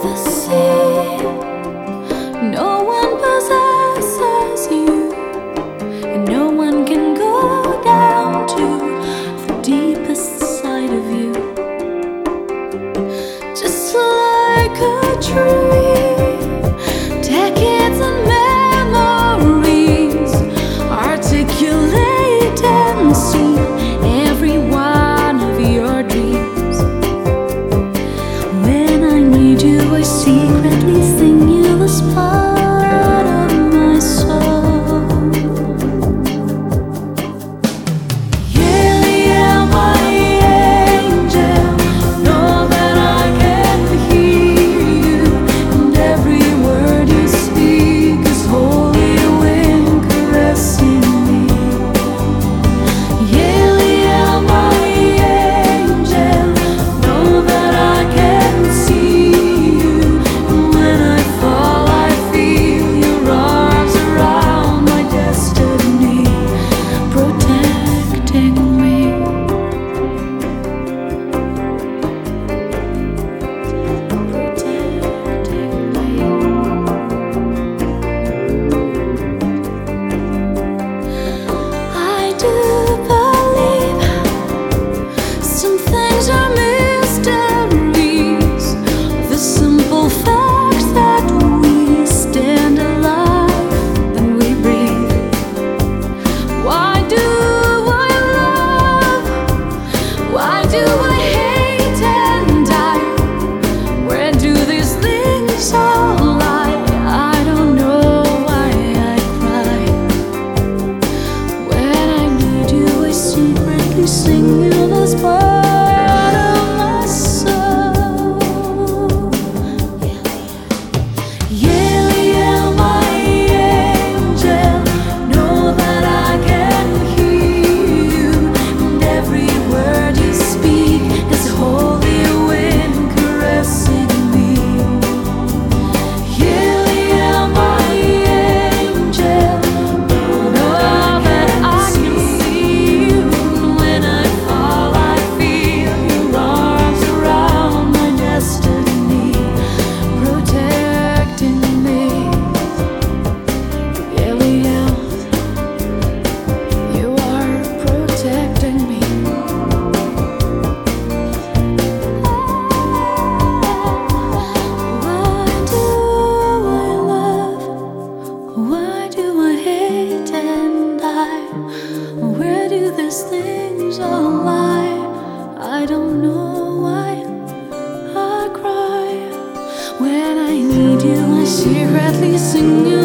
the sea. No one possesses you, and no one can go down to the deepest side of you. Just like a tree, decades and memories articulate and see every one of your dreams. When I need you, I secretly sing you this part of my soul. Yeah, yeah, my angel, know that I can hear you, and every word you speak is holy wind caressing me. Yeah, yeah, my angel, know that I can see you, and when I fall, I feel your arms around my destiny, protecting me. I do believe some things are mysteries. The simple fact that we stand alive and we breathe. Why do I love? Why do I hate and die? Where do these things all lie? I don't know why I cry. When I need you, I secretly sing you this part of my soul. Yeah, yeah, my angel, know that I can hear you, and every word you speak is holy wind caressing me. Yeah, yeah, my angel, know that I can see you, and when I fall, I feel your arms around my destiny, protecting me. Yeah, yeah, you are protecting me. Why do I love? Why do I hate and die? Where do these things all lie? I don't know why I cry. When I need you, I secretly sing you